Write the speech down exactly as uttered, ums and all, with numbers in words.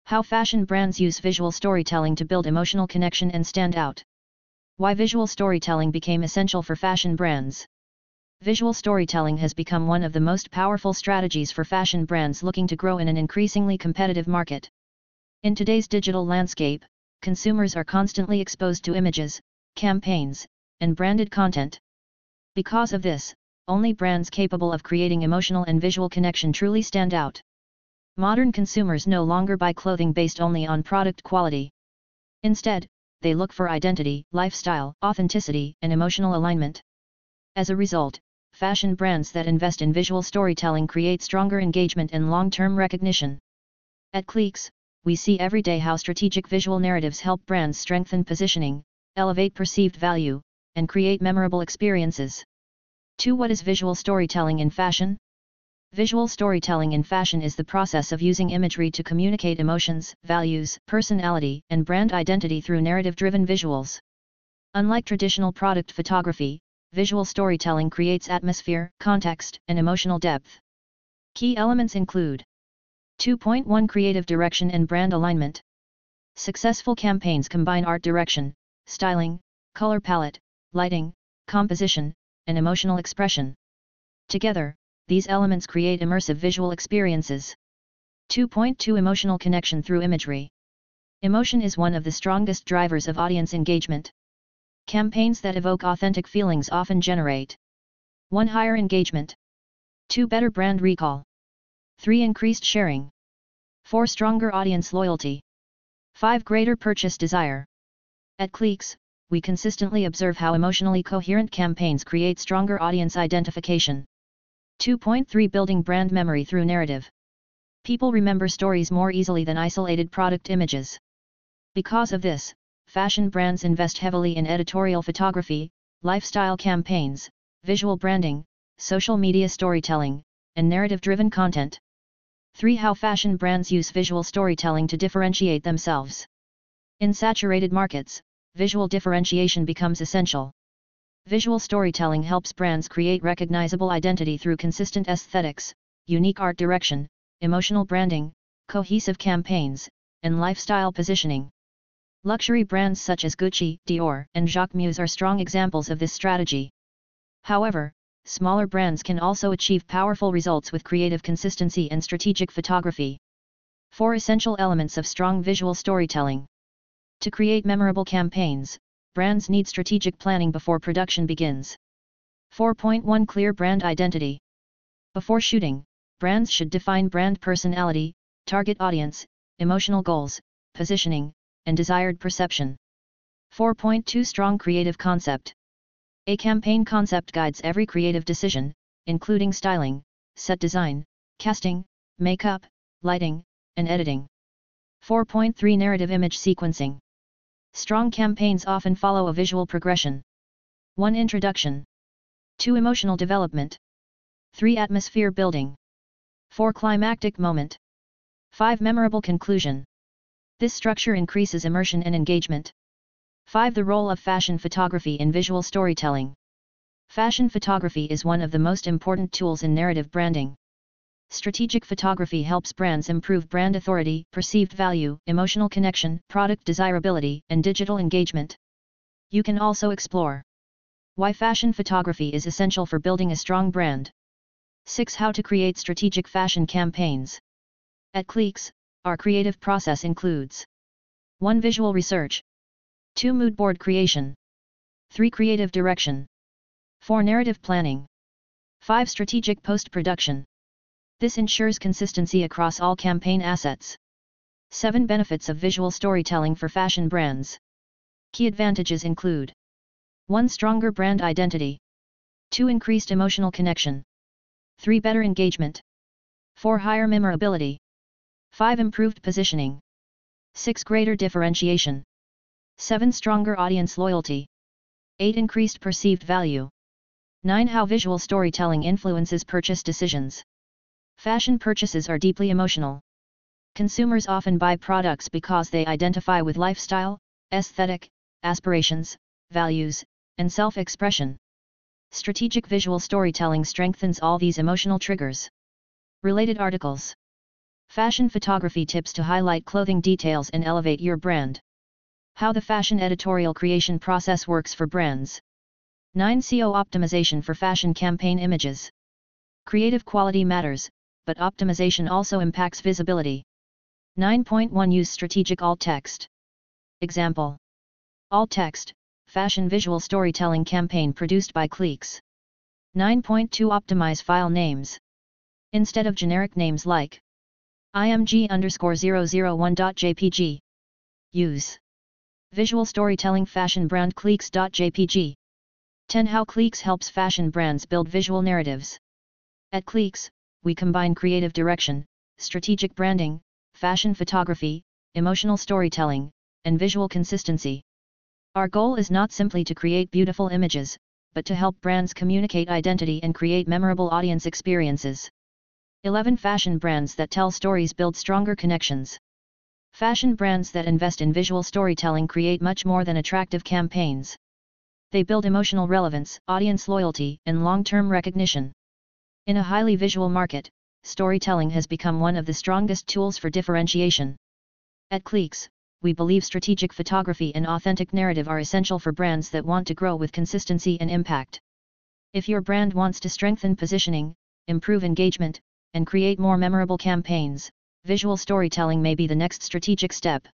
How fashion brands use visual storytelling to build emotional connection and stand out. Why visual storytelling became essential for fashion brands. Visual storytelling has become one of the most powerful strategies for fashion brands looking to grow in an increasingly competitive market. In today's digital landscape, consumers are constantly exposed to images, campaigns, and branded content. Because of this, only brands capable of creating emotional and visual connection truly stand out. Modern consumers no longer buy clothing based only on product quality. Instead, they look for identity, lifestyle, authenticity, and emotional alignment. As a result, fashion brands that invest in visual storytelling create stronger engagement and long-term recognition. At Cleeks, we see every day how strategic visual narratives help brands strengthen positioning, elevate perceived value, and create memorable experiences. two What is visual storytelling in fashion? Visual storytelling in fashion is the process of using imagery to communicate emotions, values, personality, and brand identity through narrative-driven visuals. Unlike traditional product photography, visual storytelling creates atmosphere, context, and emotional depth. Key elements include two point one Creative direction and brand alignment. Successful campaigns combine art direction, styling, color palette, lighting, composition, and emotional expression. Together, these elements create immersive visual experiences. two point two Emotional connection through imagery. Emotion is one of the strongest drivers of audience engagement. Campaigns that evoke authentic feelings often generate one Higher engagement, two Better brand recall, three Increased sharing, four Stronger audience loyalty, five Greater purchase desire. At Cleeks, we consistently observe how emotionally coherent campaigns create stronger audience identification. two point three Building brand memory through narrative. People remember stories more easily than isolated product images. Because of this, fashion brands invest heavily in editorial photography, lifestyle campaigns, visual branding, social media storytelling, and narrative-driven content. three How fashion brands use visual storytelling to differentiate themselves. In saturated markets, visual differentiation becomes essential. Visual storytelling helps brands create recognizable identity through consistent aesthetics, unique art direction, emotional branding, cohesive campaigns, and lifestyle positioning. Luxury brands such as Gucci, Dior, and Jacquemus are strong examples of this strategy. However, smaller brands can also achieve powerful results with creative consistency and strategic photography. four Essential elements of strong visual storytelling. To create memorable campaigns, brands need strategic planning before production begins. four point one Clear brand identity. Before shooting, brands should define brand personality, target audience, emotional goals, positioning, and desired perception. four point two Strong creative concept. A campaign concept guides every creative decision, including styling, set design, casting, makeup, lighting, and editing. four point three Narrative image sequencing. Strong campaigns often follow a visual progression. one Introduction. two Emotional development. three Atmosphere building. four Climactic moment. five Memorable conclusion. This structure increases immersion and engagement. five The role of fashion photography in visual storytelling. Fashion photography is one of the most important tools in narrative branding. Strategic photography helps brands improve brand authority, perceived value, emotional connection, product desirability, and digital engagement. You can also explore why fashion photography is essential for building a strong brand. six How to create strategic fashion campaigns. At Cleeks, our creative process includes one Visual research, two Mood board creation, three Creative direction, four Narrative planning, five Strategic post-production. This ensures consistency across all campaign assets. seven Benefits of visual storytelling for fashion brands. Key advantages include one Stronger brand identity, two Increased emotional connection, three Better engagement, four Higher memorability, five Improved positioning, six Greater differentiation, seven Stronger audience loyalty, eight Increased perceived value, nine How visual storytelling influences purchase decisions. Fashion purchases are deeply emotional. Consumers often buy products because they identify with lifestyle, aesthetic, aspirations, values, and self-expression. Strategic visual storytelling strengthens all these emotional triggers. Related articles. Fashion photography tips to highlight clothing details and elevate your brand. How the fashion editorial creation process works for brands. nine S E O optimization for fashion campaign images. Creative quality matters, but optimization also impacts visibility. nine point one Use strategic alt text. Example. Alt text, fashion visual storytelling campaign produced by Cleeks. nine point two Optimize file names. Instead of generic names like img underscore zero zero one dot j p g, use visual storytelling fashion brand Cleeks dot j p g. ten How Cleeks helps fashion brands build visual narratives. At Cleeks, we combine creative direction, strategic branding, fashion photography, emotional storytelling, and visual consistency. Our goal is not simply to create beautiful images, but to help brands communicate identity and create memorable audience experiences. eleven Fashion brands that tell stories build stronger connections. Fashion brands that invest in visual storytelling create much more than attractive campaigns. They build emotional relevance, audience loyalty, and long-term recognition. In a highly visual market, storytelling has become one of the strongest tools for differentiation. At Cleeks, we believe strategic photography and authentic narrative are essential for brands that want to grow with consistency and impact. If your brand wants to strengthen positioning, improve engagement, and create more memorable campaigns, visual storytelling may be the next strategic step.